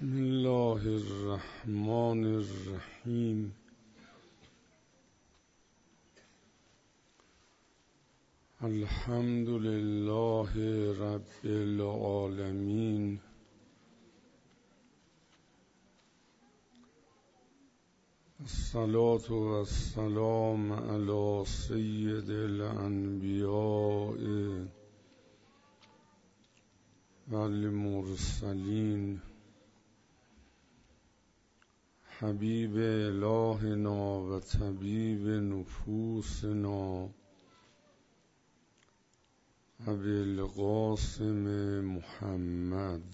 بسم الله الرحمن الرحیم. الحمد لله رب العالمین. الصلاة والسلام علی سید الانبیاء والمرسلین، حبیب الهنا و طبیب نفوسنا ابوالقاسم محمد.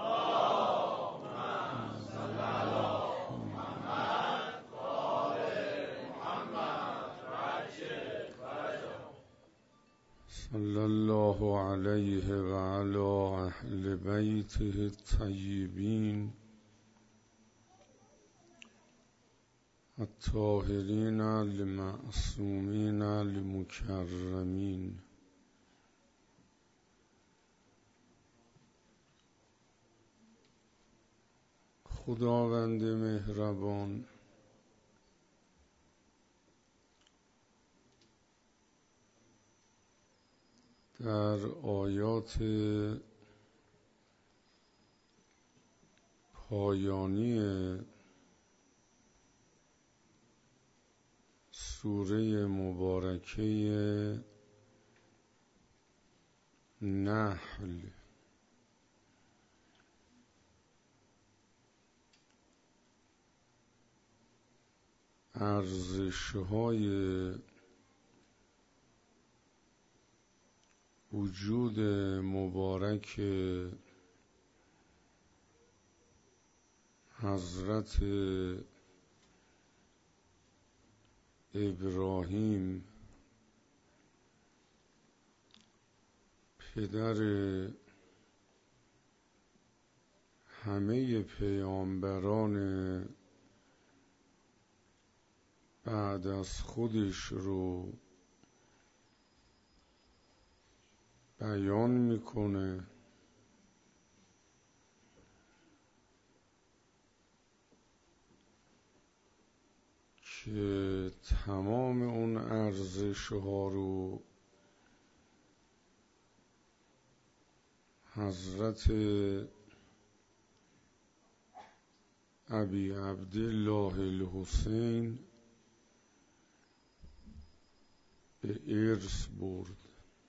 صلی الله علیه و علی اهل بیته الطیبین الطاهرین المعصومین المکرمین. خداوند مهربان در آیات پایانی سوره مبارکه نحل ارزش‌های وجود مبارک حضرت ابراهیم پدر همه پیامبران بعد از خودش رو بیان میکنه که تمام اون ارزش ها رو حضرت ابی عبدالله الحسین به ارث برد.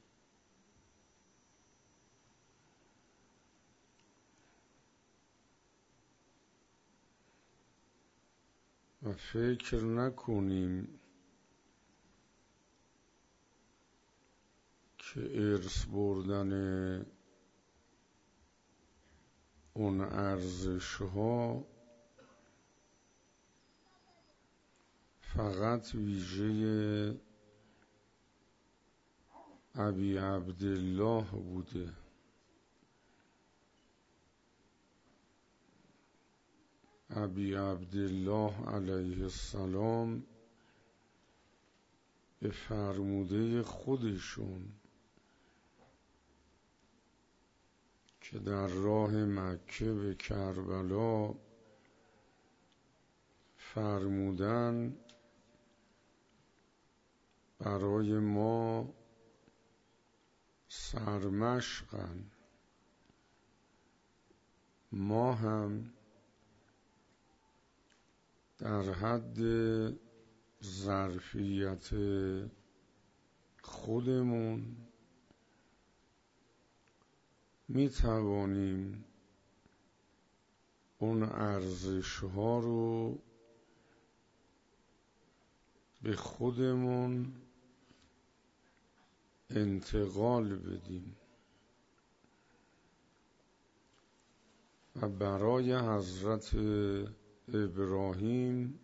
و فکر نکنیم که ارث بردن اون ارزش ها فقط ویژه ابی عبدالله بوده. ابی عبدالله علیه السلام به فرموده خودشون که در راه مکه به کربلا فرمودن برای ما سرمشقن، ما هم در حد ظرفیت خودمون می توانیم اون ارزش ها رو به خودمون انتقال بدیم و برای حضرت ابراهیم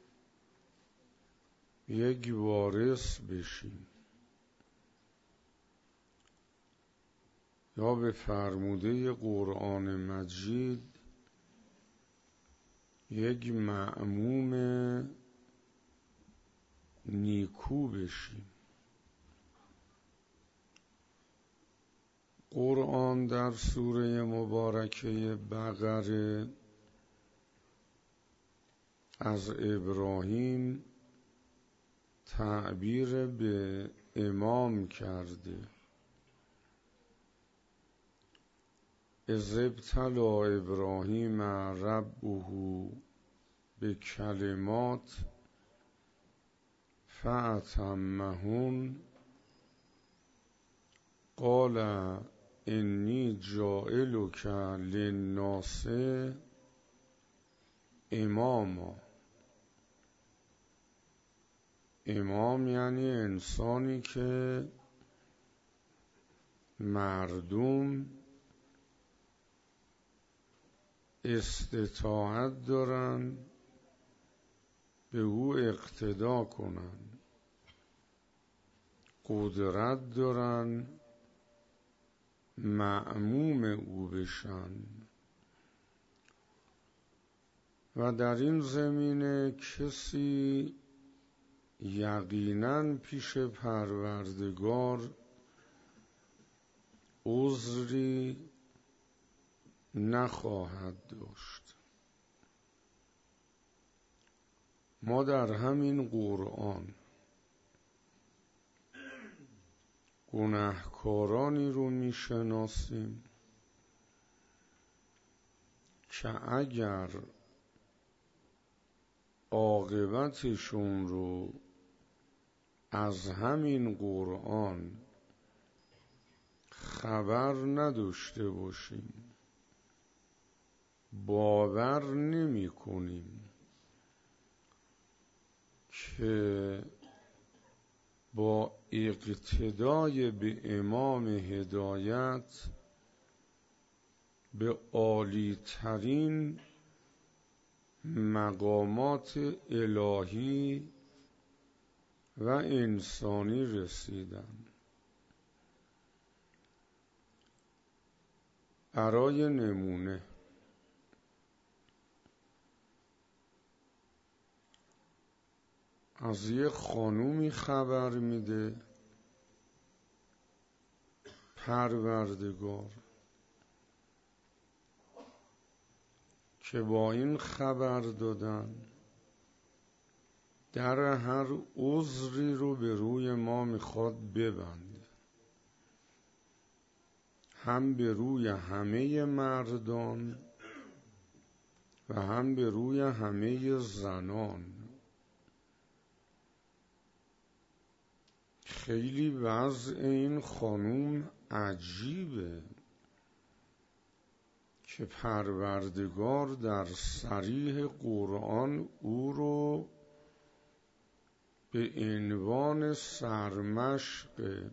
یک وارث بشیم، یا به فرموده قرآن مجید یک مأموم نیکو بشیم. قرآن در سوره مبارکه بقره از ابراهیم تعبیر به امام کرده. اذ ابتلی ابراهیم ربه بکلمات فأتمهن قال انی جاعلک للناس اماما. امام یعنی انسانی که مردم استطاعت دارن به او اقتدا کنن، قدرت دارن مأموم او بشن. و در این زمینه کسی یقیناً پیش پروردگار عذری نخواهد داشت. ما در همین قرآن گناهکارانی رو میشناسیم که اگر عاقبتشون رو از همین قرآن خبر نداشته باشیم، باور نمی کنیم که با اقتدای به امام هدایت به عالی ترین مقامات الهی و انسانی رسیدن. برای نمونه از یه خانومی خبر میده پروردگار که با این خبر دادن در هر عذری رو به روی ما میخواد ببنده، هم به روی همه مردان و هم به روی همه زنان. خیلی وضع این خانوم عجیبه که پروردگار در صریح قرآن او رو به عنوان سرمشق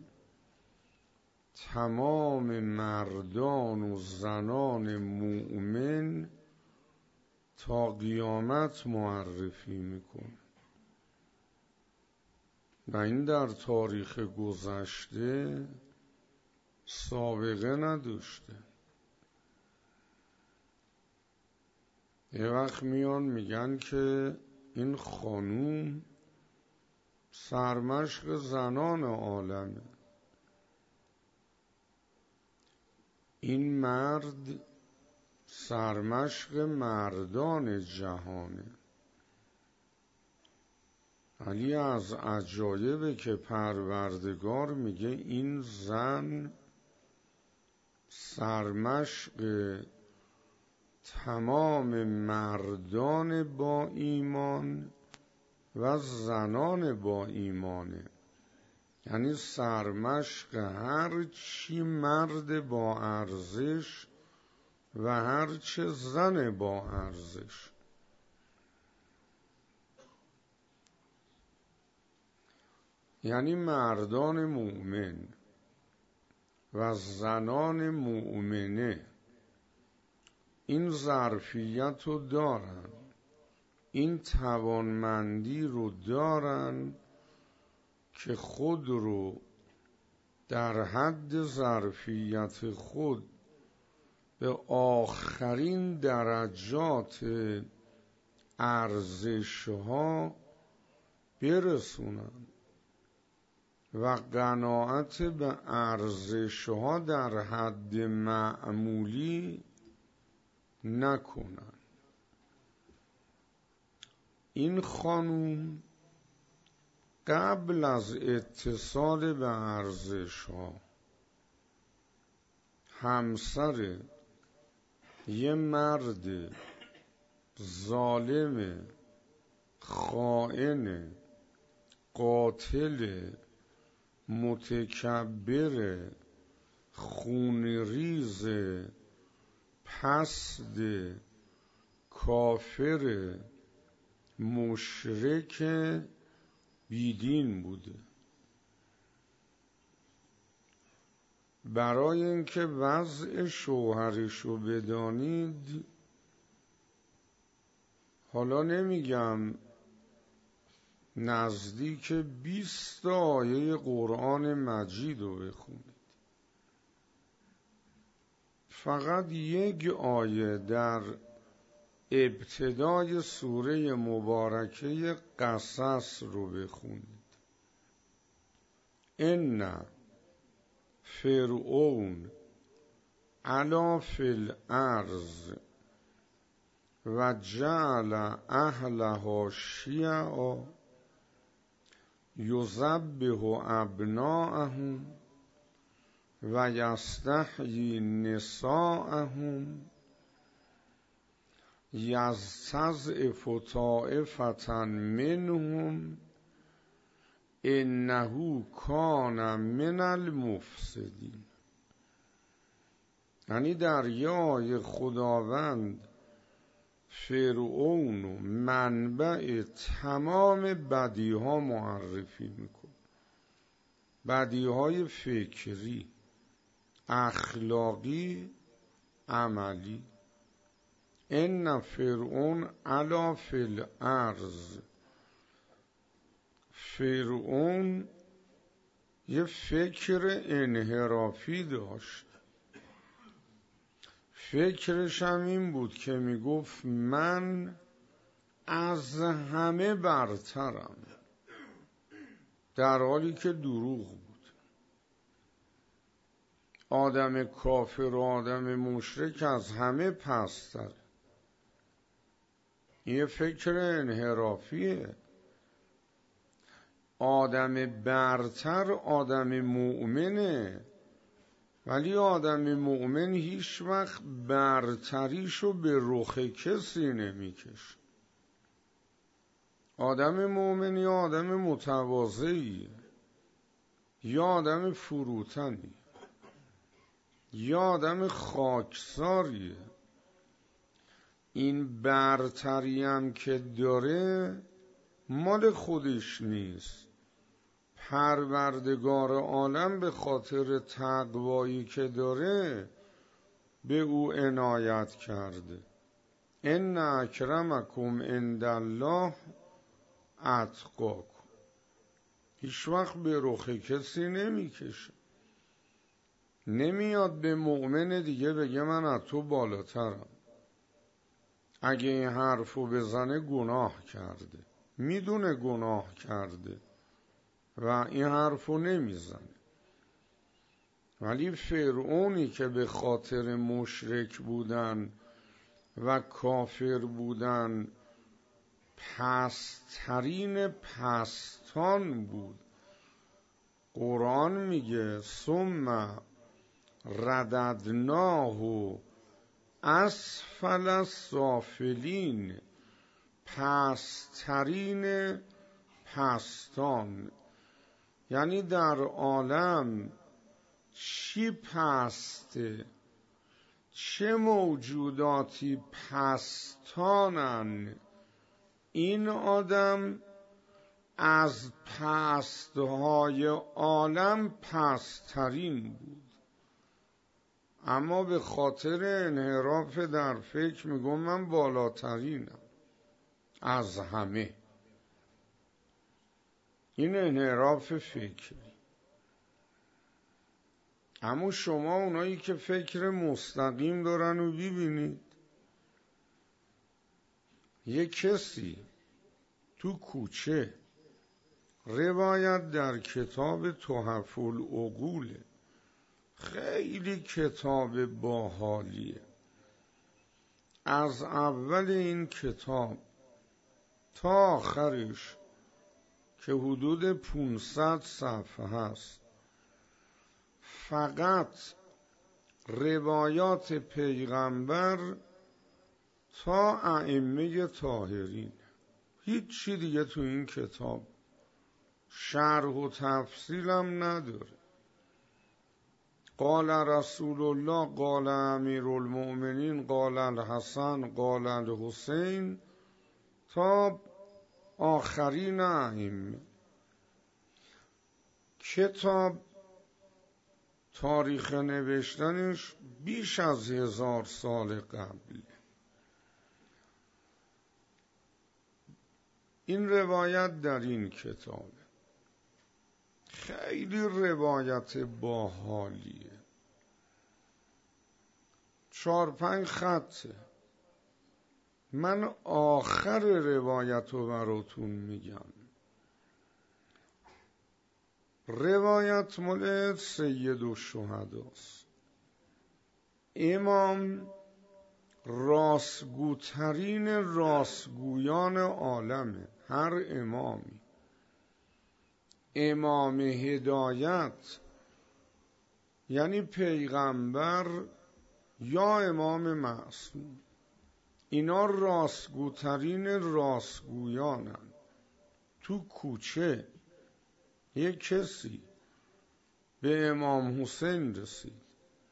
تمام مردان و زنان مؤمن تا قیامت معرفی میکنه و این در تاریخ گذشته سابقه نداشته. یه وقت میان میگن که این خانوم سرمشق زنان عالمه، این مرد سرمشق مردان جهانه. ولی از عجایبه که پروردگار میگه این زن سرمشق تمام مردان با ایمان و زنان با ایمانه، یعنی سرمشق هر چی مرد با ارزش و هر چه زن با ارزش. یعنی مردان مؤمن و زنان مؤمنه این ظرفیت رو دارن، این توانمندی رو دارن که خود رو در حد ظرفیت خود به آخرین درجات ارزش‌ها برسونن و قناعت به ارزش‌ها در حد معمولی نکنن. این خانوم قبل از اتصال به ارزش ها همسر یه مرد ظالم، خائن، قاتل، متکبر، خونریز، پست، کافر، مشرک، بیدین بوده. برای اینکه وضع شوهرشو بدانید، حالا نمیگم نزدیک 20 آیه قرآن مجید رو بخونید، فقط یک آیه در ابتدای سوره مبارکه قصص رو بخونید. ان فرعون علا فی الارض و جعل اهلها شیعا یذبح ابناءهم و یستحیی نساءهم یستضعف طائفة منهم انه کان من المفسدین. یعنی در یه آیه خداوند فرعون و منبع تمام بدیها معرفی میکنه، بدیهای فکری، اخلاقی، عملی. ان فرعون علا فی الارض، فرعون یه فکر انحرافی داشت. فکرش هم این بود که میگفت من از همه برترم، در حالی که دروغ بود. آدم کافر و آدم مشرک از همه پست‌تره. این فکر انحرافیه. آدم برتر آدم مؤمنه، ولی آدم مؤمن هیچ وقت برتریشو به رخ کسی نمیکشه. آدم مؤمن یا آدم متواضعیه، یا آدم فروتنی، یا آدم خاکساریه. این برتری هم که داره مال خودش نیست. پروردگار عالم به خاطر تقوایی که داره به او عنایت کرده. ان اکرمکم عند الله اتقاکم. هیچ وقت به رخ کسی نمیکشه. نمیاد به مؤمن دیگه بگه من از تو بالاترم. اگه این حرفو بزنه گناه کرده، میدونه گناه کرده و این حرفو نمیزنه. ولی فرعونی که به خاطر مشرک بودن و کافر بودن پست‌ترین پستان بود، قرآن میگه ثم رددناه اسفل السافلین، پست‌ترین پستان. یعنی در عالم چی پسته، چه موجوداتی پستانن، این آدم از پستهای عالم پست‌ترین بود. اما به خاطر انحراف در فکر میگم من بالاترینم از همه. این انحراف فکری. اما شما اونایی که فکر مستقیم دارن و ببینید، یه کسی تو کوچه، روایت در کتاب تحف العقول، خیلی کتاب باحالیه. از اول این کتاب تا آخرش که حدود 500 صفحه هست، فقط روایات پیغمبر تا ائمه طاهرین. هیچ چی دیگه تو این کتاب شرح و تفصیلم نداره. قال رسول الله، قال امیر المؤمنین، قال الحسن، قال الحسین، تا آخرین ائمه. کتاب تاریخ نوشتنش بیش از 1000 سال قبله. این روایت در این کتابه. خیلی روایت باحالیه. 4-5 خطه. من آخر روایت رو براتون میگم. روایت مال سید الشهداست. امام راستگوترین راستگویان عالمه. هر امامی، امام هدایت یعنی پیغمبر یا امام معصوم، اینا راستگوترین راستگویانن. تو کوچه یک کسی به امام حسین رسید،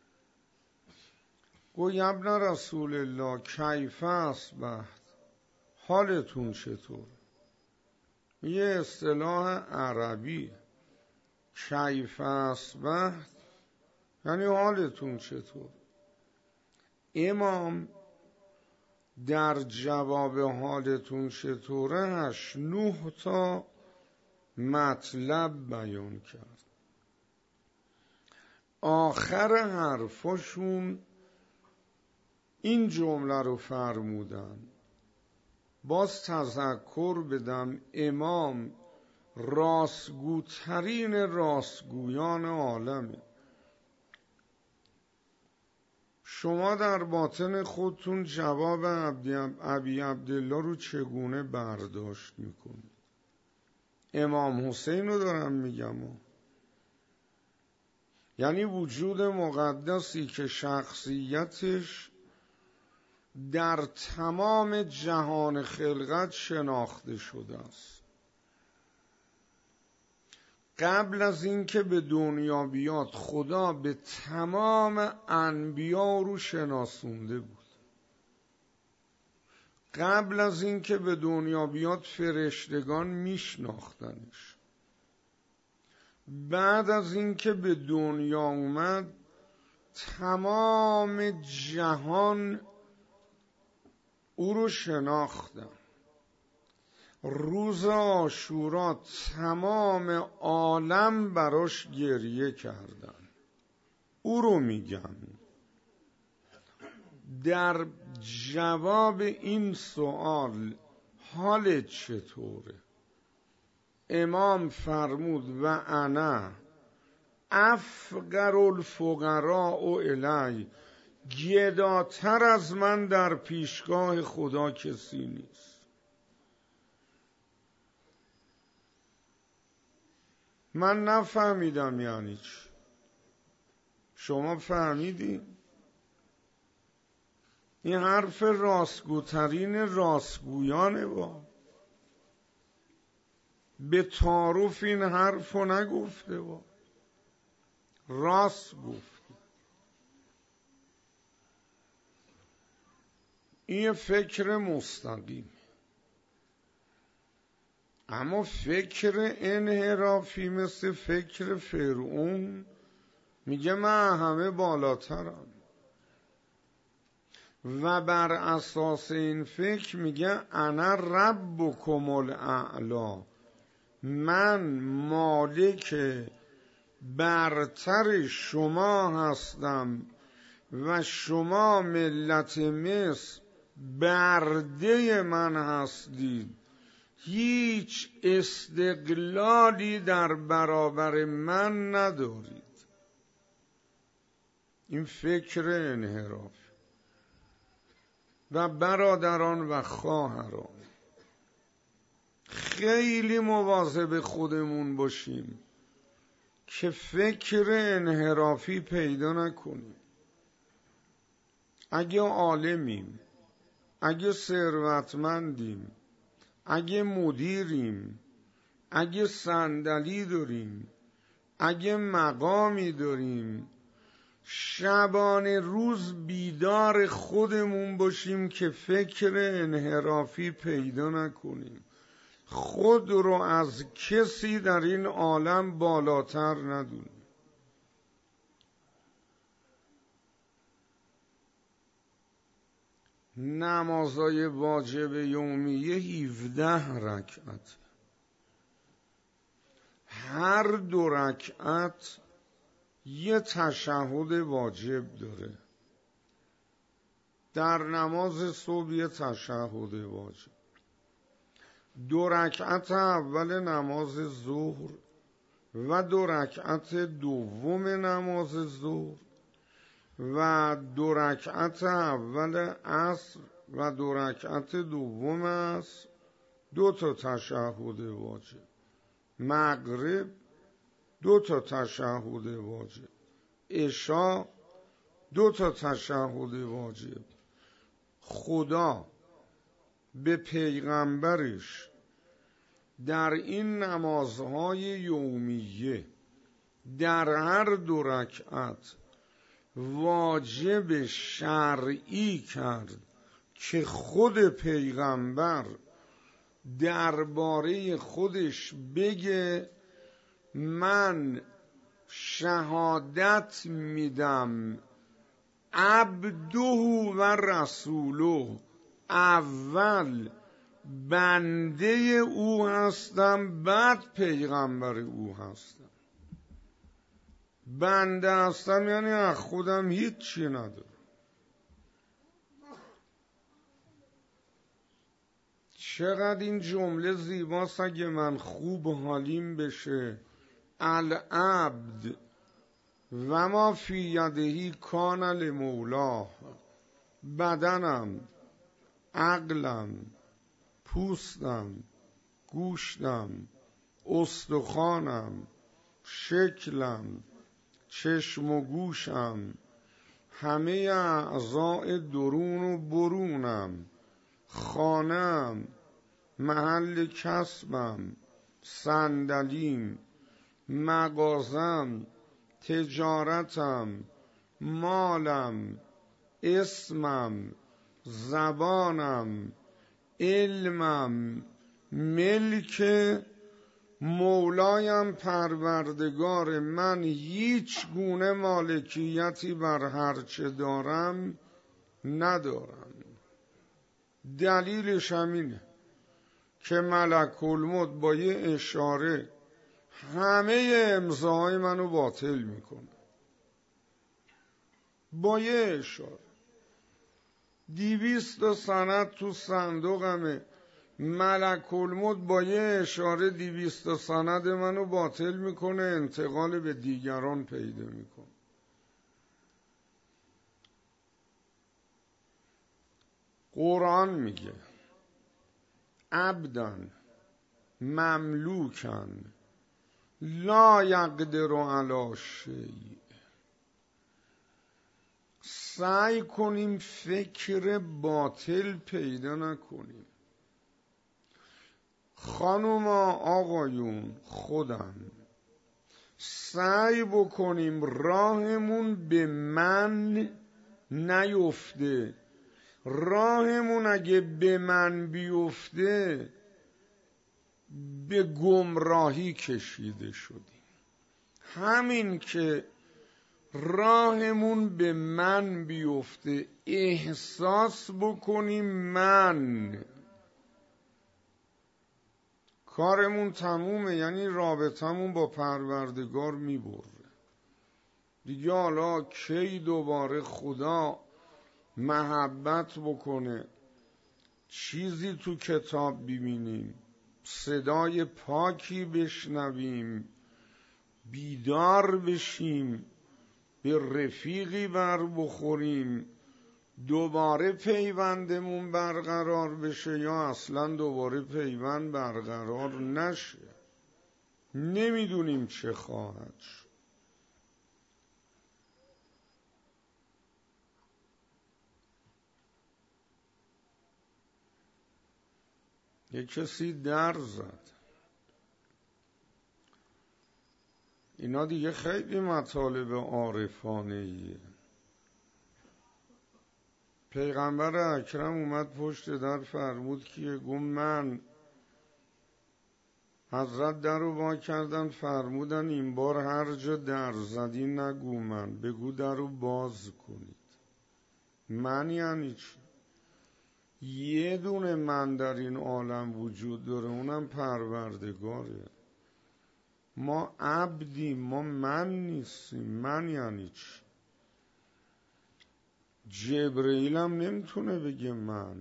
گفت ابن رسول الله کیف اصبحت، حالتون چطور؟ یه اصطلاح عربی، کیف اصبحت یعنی حالتون چطور. امام در جواب حالتون چطوره 8-9 تا مطلب بیان کرد. آخر حرفشون این جمله رو فرمودن، باز تذکر بدم، امام راستگوترین راستگویان عالمه. شما در باطن خودتون جواب ابی عبدالله رو چگونه برداشت میکنید؟ امام حسین رو دارم میگم. یعنی وجود مقدسی که شخصیتش در تمام جهان خلقت شناخته شده است. قبل از اینکه به دنیا بیاد خدا به تمام انبیا رو شناسونده بود. قبل از اینکه به دنیا بیاد فرشتگان میشناختنش. بعد از اینکه به دنیا اومد تمام جهان او رو شناختن. روز عاشورا تمام عالم براش گریه کردن. او رو میگم. در جواب این سوال حالت چطوره؟ امام فرمود و انا افقر الفقراء الی، گداتر از من در پیشگاه خدا کسی نیست. من نفهمیدم یعنی چی. شما فهمیدی؟ این حرف راستگوترین راستگویانه. با به تعارف این حرف رو نگفته، با راست گفت. این فکر مستقیم. اما فکر انحرافی مثل فکر فرعون میگه من همه بالاترم و بر اساس این فکر میگه انا ربکم الاعلی، من مالک برتر شما هستم و شما ملت مصر برده من هستید، هیچ استقلالی در برابر من ندارید. این فکر انحراف. و برادران و خواهران، خیلی مواظب خودمون باشیم که فکر انحرافی پیدا نکنیم. اگه عالمیم، اگه ثروتمندیم، اگه مدیریم، اگه صندلی داریم، اگه مقامی داریم، شبانه روز بیدار خودمون باشیم که فکر انحرافی پیدا نکنیم. خود رو از کسی در این عالم بالاتر ندونیم. نمازهای واجب یومیه 17 رکعت، هر 2 رکعت یه تشهد واجب داره. در نماز صبح یه تشهد واجب، 2 رکعت اول نماز ظهر و 2 رکعت دوم نماز ظهر و 2 رکعت اول عصر و 2 رکعت دوم عصر 2 تا تشهد واجب. مغرب 2 تا تشهد واجب. عشاء 2 تا تشهد واجب. خدا به پیغمبرش در این نمازهای یومیه در هر 2 رکعت واجب شرعی کرد که خود پیغمبر درباره خودش بگه من شهادت میدم عبده و رسوله، اول بنده او هستم بعد پیغمبر او هستم. بنده هستم یعنی از خودم هیچی ندارم. چقدر این جمله زیباست اگه من خوب حالیم بشه. العبد و ما فی یدهی کان لمولاه، بدنم، عقلم، پوستم، گوشتم، استخوانم، شکلم، چشم و گوشم، همه اعضاء درون و برونم، خانه‌ام، محل کسبم، صندلیم، مغازم، تجارتم، مالم، اسمم، زبانم، علمم، ملک مولایم پروردگار من هیچ گونه مالکیتی بر هرچه دارم ندارم. دلیلش همینه که ملک الموت با یه اشاره همه امضاهای منو باطل میکنه. با یه اشاره 200 سند تو صندوقمه، ملک الموت با یه اشاره 200 سند منو باطل میکنه، انتقال به دیگران پیدا میکنه. قرآن میگه عبدن مملوکن لا یقدر علی شیء. سعی کنیم فکر باطل پیدا نکنیم. خانوما آقایون خودم سعی بکنیم راهمون به من نیفته. راهمون اگه به من بیفته به گمراهی کشیده شدیم. همین که راهمون به من بیفته احساس بکنیم من، کارمون تمومه، یعنی رابطمون با پروردگار میبره دیگه. حالا کی دوباره خدا محبت بکنه چیزی تو کتاب ببینیم، صدای پاکی بشنویم، بیدار بشیم، به رفیقی بر بخوریم، دوباره پیوندمون برقرار بشه یا اصلا دوباره پیوند برقرار نشه. نمیدونیم چه خواهد شد. یک کسی در زد. اینا دیگه خیلی مطالب عارفانه‌ایه. پیغمبر اکرم اومد پشت در فرمود که گفت من. حضرت در رو وا کردن فرمودن این بار هر جا در زدی نگو من، بگو در رو باز کنید. من یعنی چی؟ یه دونه من در این عالم وجود داره، اونم پروردگاره. ما عبدیم، ما من نیستیم. من یعنی چی؟ جبرئیل هم نمیتونه بگه من.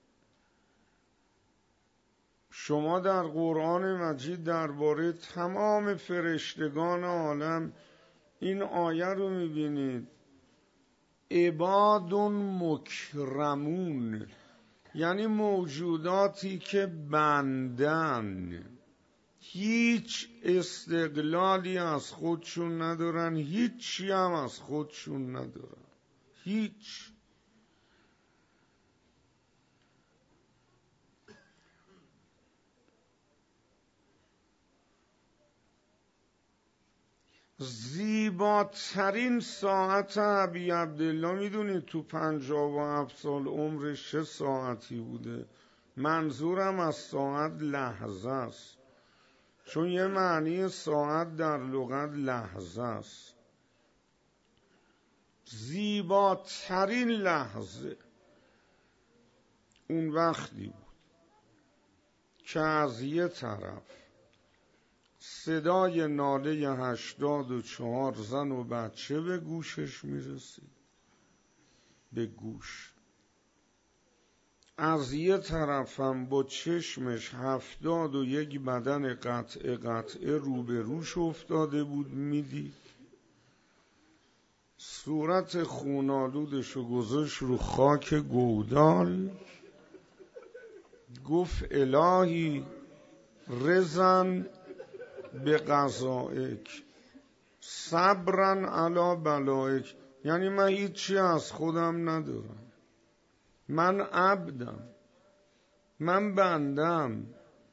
شما در قرآن مجید درباره تمام فرشتگان عالم این آیه رو میبینید. عباد مکرمون، یعنی موجوداتی که بندن، هیچ استقلالی از خودشون ندارن، هیچی هم از خودشون ندارن، هیچ. زیباترین ساعت ابی عبدالله میدونید تو 57 سال عمرش چه ساعتی بوده؟ منظورم از ساعت لحظه است، چون یه معنی ساعت در لغت لحظه است. زیباترین لحظه اون وقتی بود که از یه طرف صدای ناله 84 زن و بچه به گوشش میرسید، به گوش. از یه طرفم با چشمش 71 بدن قطعه روبروش افتاده بود میدید. صورت خونالودشو گذاشت رو خاک گودال، گفت الهی رزن به قضائک صبرن علی بلائک. یعنی من هیچی از خودم ندارم، من عبدم، من بندم،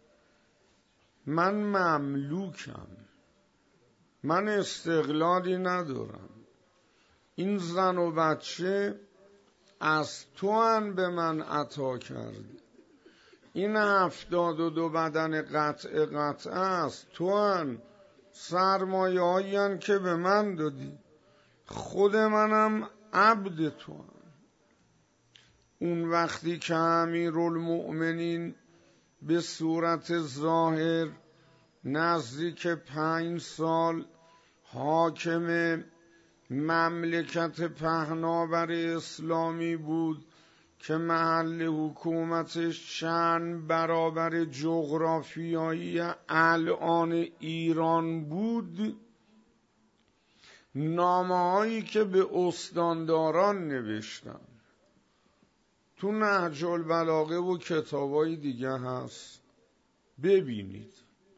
من مملوکم، من استقلالی ندارم. این زن و بچه از تو ان به من عطا کردی. این 72 بدن قطعه است تو ان، سرمایه هایی ان که به من دادی. خود منم عبد تو هم. اون وقتی که امیرالمؤمنین به صورت ظاهر نزدیک 5 سال حاکم مملکت پهناور اسلامی بود که محل حکومتش چند برابر جغرافیایی الان ایران بود، نامه‌هایی که به استانداران نوشتن تو نهج البلاغه و کتابای دیگه هست، ببینید.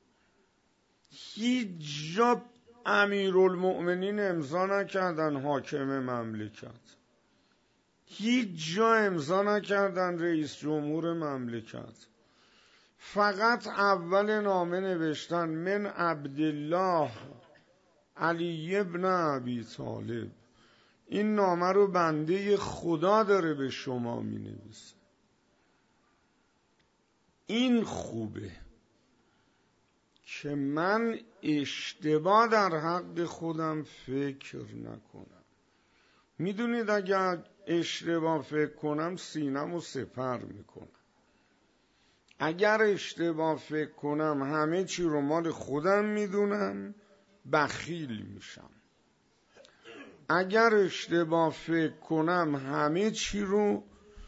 هیچ جا امیرالمؤمنین امضا نکردن حاکم مملکت، هیچ جا امضا نکردن رئیس جمهور مملکت. فقط اول نامه نوشتن من عبدالله علی ابن ابی طالب. این نامه رو بنده خدا داره به شما می نویسه. این خوبه که من اشتباه در حق خودم فکر نکنم. میدونید اگر اشتباه فکر کنم سینه‌مو سپر میکنم. اگر اشتباه فکر کنم همه چی رو مال خودم میدونم، بخیل میشم. اگر اشتباه فکر کنم همه چی رو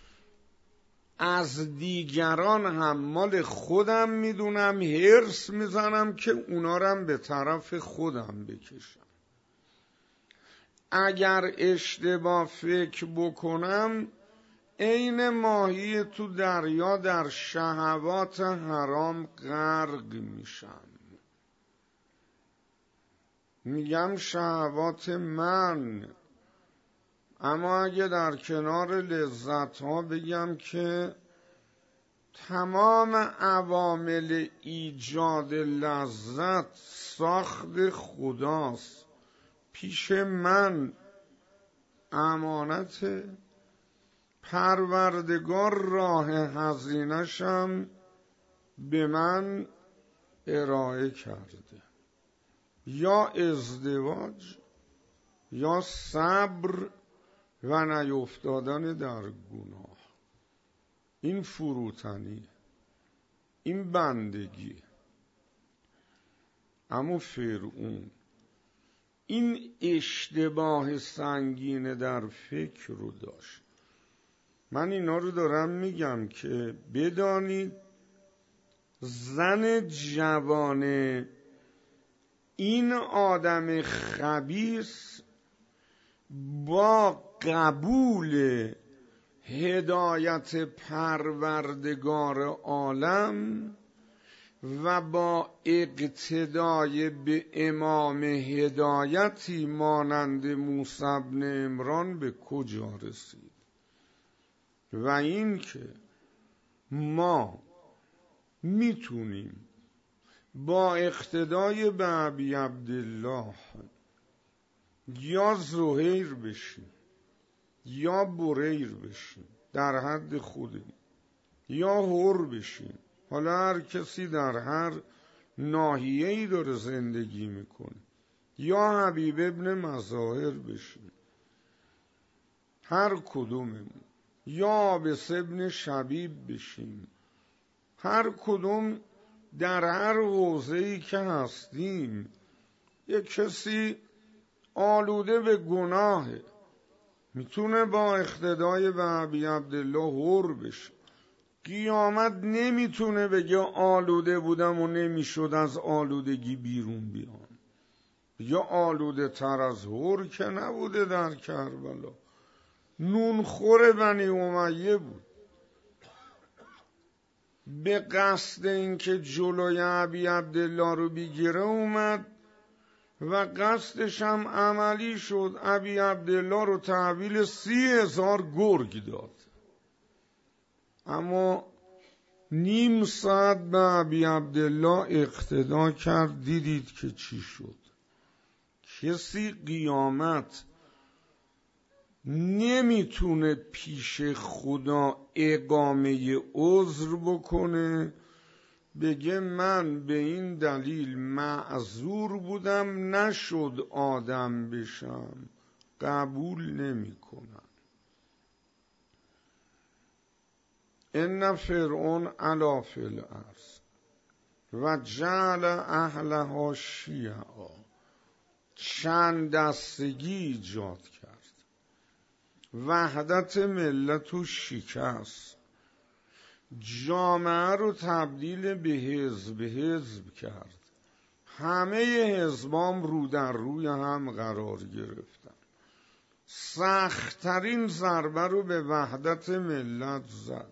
از دیگران هم مال خودم میدونم، حرص میزنم که اونا رو به طرف خودم بکشم. اگر اشتباه فکر بکنم عین ماهی تو دریا در شهوات حرام غرق میشم. میگم شهوات من، اما اگه در کنار لذت ها بگم که تمام عوامل ایجاد لذت ساخت خداست، پیش من امانت پروردگار راه هزینه‌شم به من ارائه کرده، یا ازدواج یا صبر و نیفتادن در گناه. این فروتنی، این بندگی. اما فرعون این اشتباه سنگین در فکر رو داشت. من اینا رو دارم میگم که بدانید زن جوانه این آدم خبیث با قبول هدایت پروردگار عالم و با اقتدای به امام هدایتی مانند موسی بن عمران به کجا رسید؟ و این که ما میتونیم با اقتدای به ابی عبدالله یا زهیر بشیم یا بریر بشیم در حد خودیم، یا حر بشیم، حالا هر کسی در هر ناحیه‌ای داره زندگی میکنه، یا حبیب ابن مظاهر بشیم هر کدوممون، یا عابس ابن شبیب بشیم، هر کدوم در هر حوزه‌ای که هستیم. یک کسی آلوده به گناهه میتونه با اقتدای به ابی عبدالله حر بشه. قیامت نمیتونه بگه آلوده بودم و نمیشد از آلودگی بیرون بیام. یا آلوده تر از حر که نبوده در کربلا، نونخور بنی امیه بود. به قصد اینکه جلوی ابی عبدالله رو بگیره اومد و قصدش هم عملی شد. ابی عبدالله رو تحویل 30,000 گرگ داد. اما نیم ساعت به ابی عبدالله اقتدا کرد، دیدید که چی شد. کسی قیامت نمیتونه پیش خدا اقامه عذر بکنه، بگه من به این دلیل معذور بودم نشد آدم بشم. قبول نمی کنم. ان فرعون علا فی الارض و جعل اهلها شیعا، چند دستگی ایجاد کرد، وحدت ملت و شکست، جامعه رو تبدیل به حزب کرد. همه حزبام رو در روی هم قرار گرفتن. سخت‌ترین ضربه رو به وحدت ملت زد.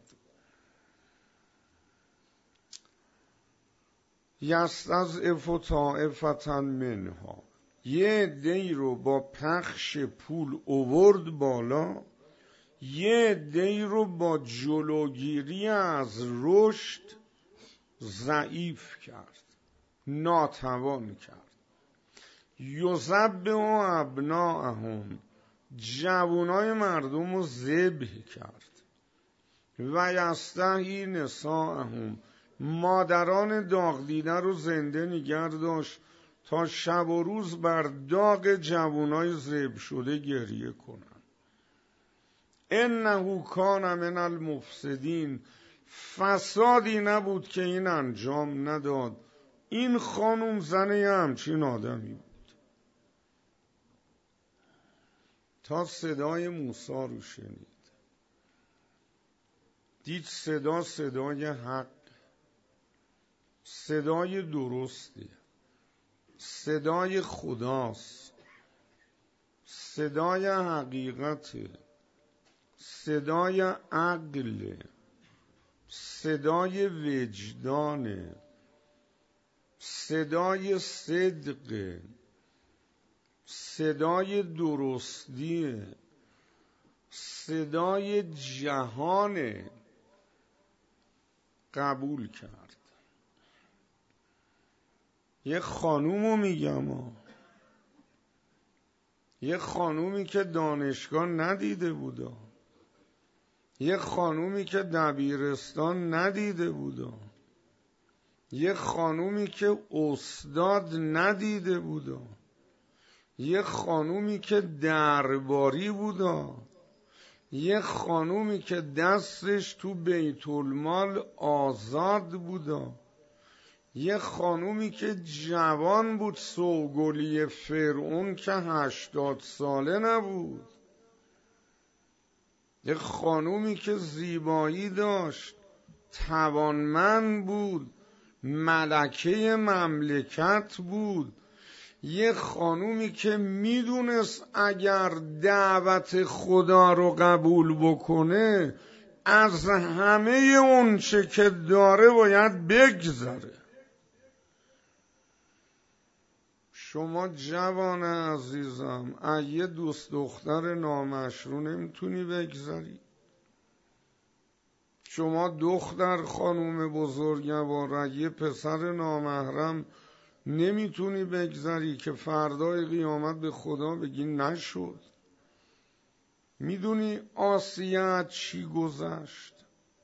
یستضعف طائفة منها، یه عده‌ای رو با پخش پول اوورد بالا، یه عده‌ای رو با جلوگیری از رشد ضعیف کرد، ناتوان کرد. یذبح ابناءهم، جوانای مردم رو ذبح کرد. و یستحیی نساءهم، مادران داغ دیده رو زنده نگه داشت تا شب و روز بر داغ جوانای ذبح شده گریه کنن. انه کان من المفسدین، فسادی نبود که این انجام نداد. این خانم زنه همچین آدمی بود. تا صدای موسی رو شنید، دید صدای حق، صدای درسته، صدای خداست، صدای حقیقته، صدای عقل، صدای وجدان، صدای صدق، صدای درستی، صدای جهان قبول کرد. یه خانومو میگم، یه خانومی که دانشگاه ندیده بودا، یه خانومی که دبیرستان ندیده بودا، یه خانومی که استاد ندیده بودا، یه خانومی که درباری بودا، یه خانومی که دستش تو بیت المال آزاد بودا، یه خانومی که جوان بود، سوگلی فرعون که 80 ساله نبود، یه خانومی که زیبایی داشت، توانمند بود، ملکه مملکت بود، یه خانومی که میدونست اگر دعوت خدا رو قبول بکنه از همه اون چه که داره باید بگذره. شما جوان عزیزم از یه دوست دختر نامشروع نمیتونی بگذری؟ شما دختر خانوم بزرگوار از یه پسر نامحرم نمیتونی بگذری که فردای قیامت به خدا بگی نشد؟ میدونی آسیه چی گذشت؟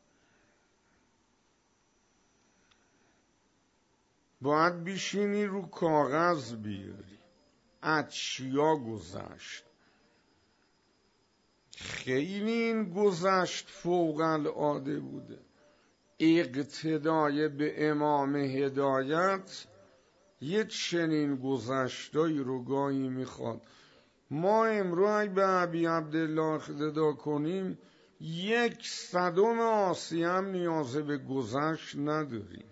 باید بشینی رو کاغذ بیاری از چیا گذشت. خیلی این گذشت فوق العاده بوده. اقتدای به امام هدایت یه چنین گذشتایی رو گاهی میخواد. ما امروز اگه به ابی عبدالله اقتدا کنیم 1/100 آسیه هم نیاز به گذشت نداریم،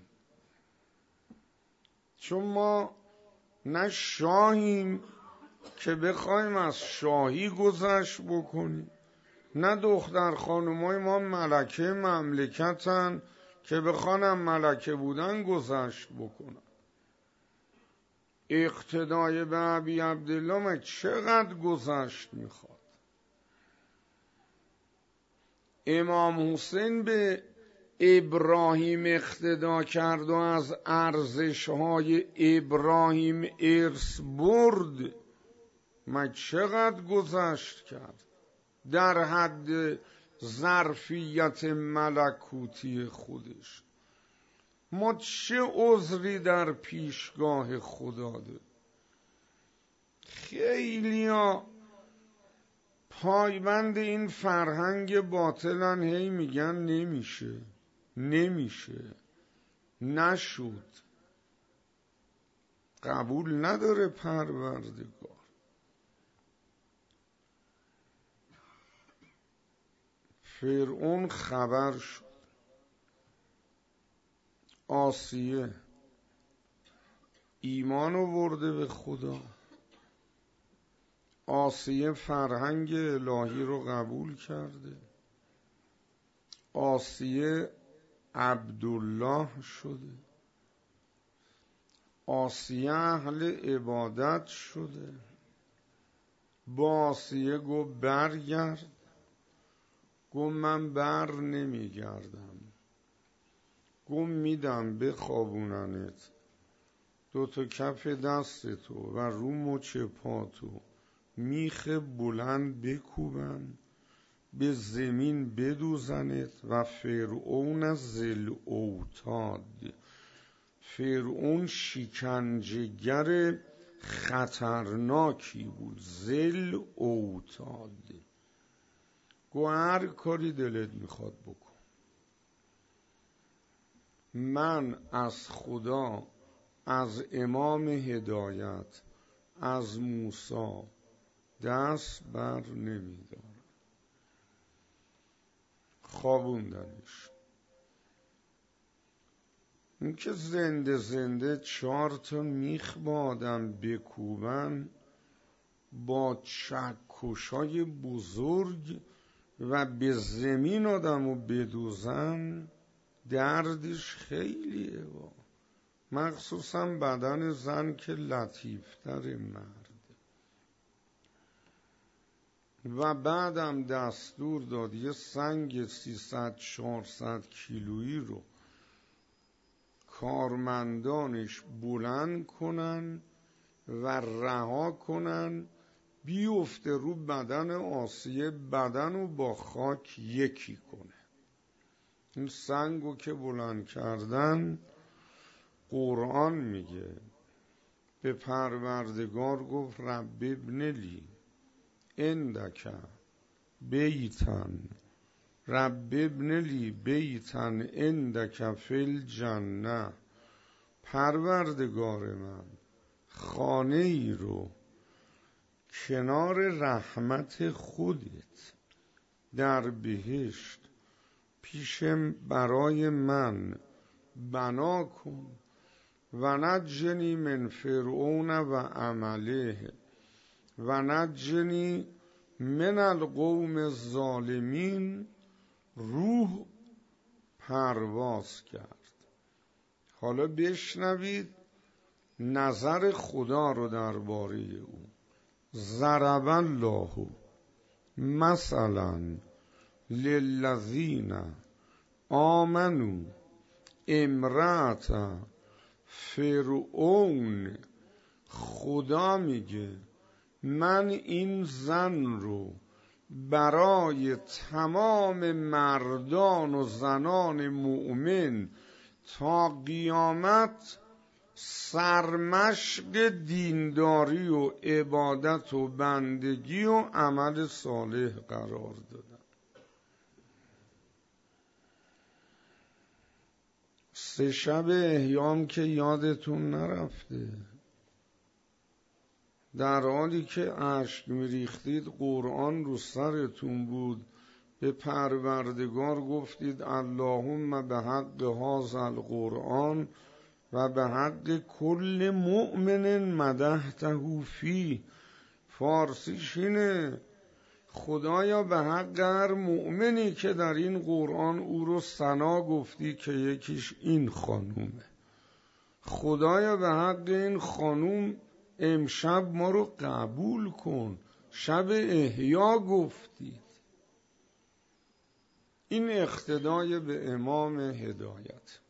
چون ما نه شاهیم که بخوایم از شاهی گذشت بکنیم، نه دختر خانومای ما ملکه مملکتن که بخوانم ملکه بودن گذشت بکنن. اقتدای به ابی عبدالله ما چقدر گذشت میخواد. امام حسین به ابراهیم اقتدا کرد و از ارزش‌های ابراهیم ارث برد، ما چقدر گذشت کرد در حد ظرفیت ملکوتی خودش. ما چه عذری در پیشگاه خدا ده؟ خیلی ها پایبند این فرهنگ باطلن، هی میگن نمیشه نشد، قبول نداره پروردگار. فرعون خبر شد آسیه ایمان آورده به خدا، آسیه فرهنگ الهی رو قبول کرده، آسیه عبدالله شده، آسیه اهل عبادت شده. با آسیه گو برگرد، گو من بر نمیگردم، گو میدم بخوابوننت 2 کف دست تو و رو مچ پاتو میخ بلند بکوبن، به زمین بدوزنت و فرعون ذل اوتاد. فرعون شکنجهگر خطرناکی بود، ذل اوتاد. گو هر کاری دلت میخواد بکن، من از خدا، از امام هدایت، از موسی دست بر نمیدارم. خوابوندنش. این که زنده 4 میخ با آدم بکوبن با چکشای بزرگ و به زمین آدمو بدوزن دردش خیلیه مخصوصا بدن زن که لطیفتر مرد. و بعدم دستور داد یه سنگ 300-400 کیلویی رو کارمندانش بلند کنن و رها کنن بیفته رو بدن آسیه، بدن رو با خاک یکی کنه. این سنگو که بلند کردن قرآن میگه به پروردگار گفت رب ابن لی عندک بیتن، رب ابن لی بیتن عندک فی الجنه، پروردگار من خانه ای رو کنار رحمت خودت در بهشت پیش برای من بنا کن و نجنی من فرعون و عمله و نجنی من القوم الظالمین. روح پرواز کرد. حالا بشنوید نظر خدا رو درباره او. ضرب الله مثلا للذین آمنوا امرأة فرعون. خدا میگه من این زن رو برای تمام مردان و زنان مؤمن تا قیامت سرمشق دینداری و عبادت و بندگی و عمل صالح قرار دادم. 3 شب احیام که یادتون نرفته، در حالی که اشک میریختید قرآن رو سرتون بود، به پروردگار گفتید اللهم به حق هذا القرآن و به حق کل مؤمن مدحته فی. فارسیش اینه خدایا به حق هر مؤمنی که در این قرآن او رو ثنا گفتی که یکیش این خانومه، خدایا به حق این خانوم امشب ما رو قبول کن، شب احیا گفتید. این اقتدای به امام هدایت.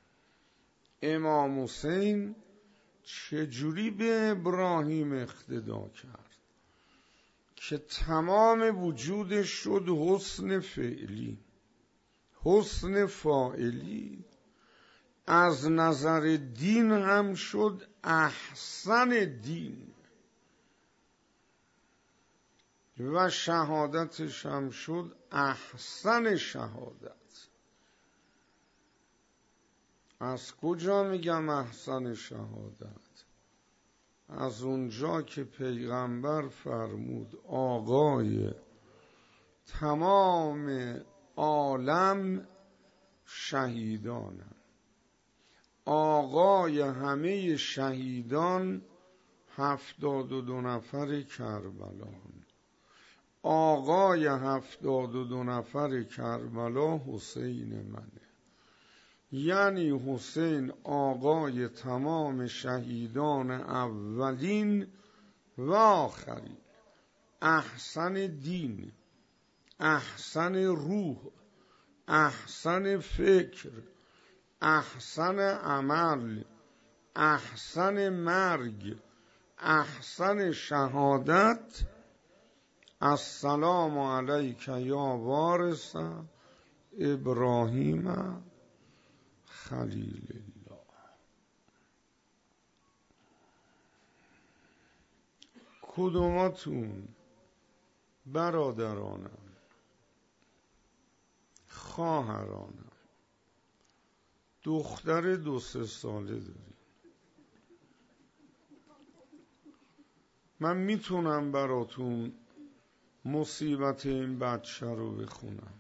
امام حسین چجوری به ابراهیم اقتدا کرد که تمام وجودش شد حسن فعلی، حسن فاعلی، از نظر دین هم شد احسن دین و شهادتش هم شد احسن شهادت. از کجا میگم احسن شهادت؟ از اونجا که پیغمبر فرمود آقای تمام عالم شهیدانم، آقای همه شهیدان 72 نفر کربلان، آقای 72 نفر کربلا حسین منه. یعنی حسین آقای تمام شهیدان اولین و آخرین، احسن دین، احسن روح، احسن فکر، احسن عمل، احسن مرگ، احسن شهادت. السلام علیک یا وارث ابراهیم خلیل الله. کدوماتون برادرانم، خواهرانم، دختر 2-3 ساله داری؟ من میتونم براتون مصیبت این بچه رو بخونم.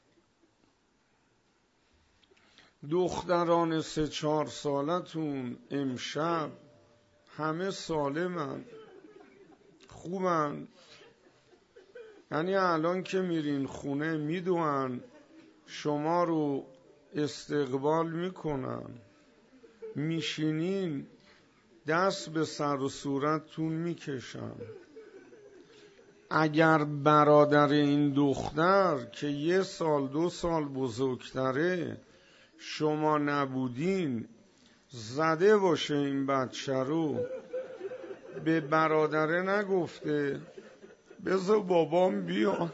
دختران 3-4 سالتون امشب همه سالمن، خوبن، یعنی الان که میرین خونه میدونن شما رو استقبال میکنن، میشینین دست به سر و صورتتون میکشن. اگر برادر این دختر که 1 سال 2 سال بزرگتره شما نبودین زده باشه این بچه رو، به برادره نگفته بذار بابام بیا.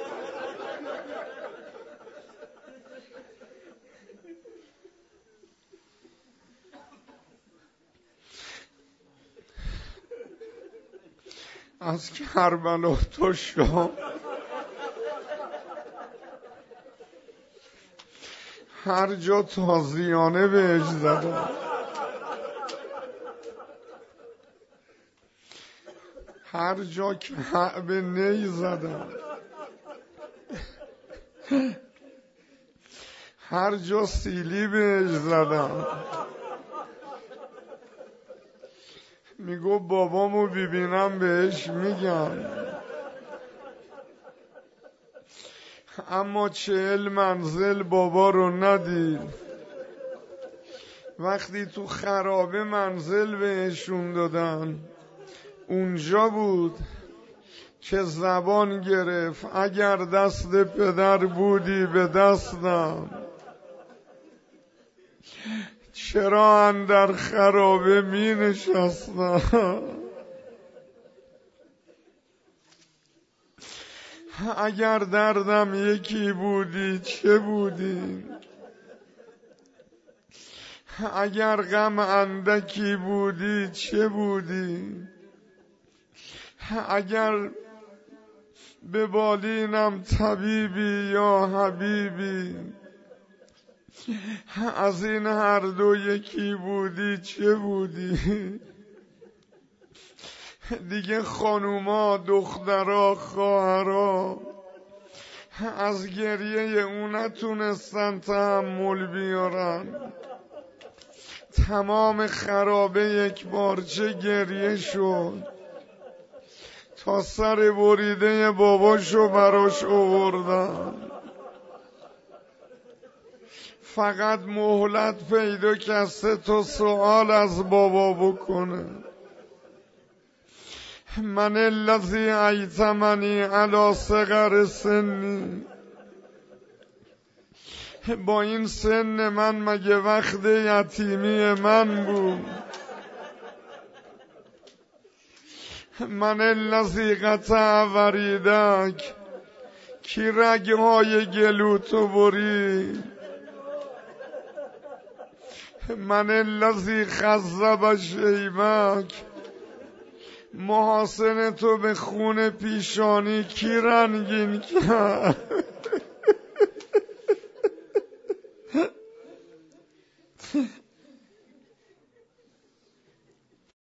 از کربلا تا شام هر جا تازیانه بهش زدم، هر جا کعبه نی زدم، هر جا سیلی بهش زدم. میگو بابامو ببینم بهش میگم. اما 40 منزل بابا رو ندید. وقتی تو خرابه منزل بهشون دادن اونجا بود که زبان گرفت اگر دست پدر بودی به دستم، چرا اندر خرابه می نشستم. اگر دردم یکی بودی چه بودی، اگر غم اندکی بودی چه بودی، اگر به بالینم طبیبی یا حبیبی، از این هر دو یکی بودی چه بودی. دیگه خانوما دخترا خواهرا از گریه اون نتونستن تحمل بیارن، تمام خرابه یک بارچه گریه شد تا سر بریده باباشو براش آوردن. فقط مهلت پیدا که 3 تا سوال از بابا بکنه. من الذی ایتمنی علی صغر سنی، با این سن من مگه وقت یتیمی من بود؟ من الذی قطع وریدک، کی رگهای گلوتو برید؟ من الذی خضب شیبک، محاسن تو به خون پیشانی کی رنگین کرد؟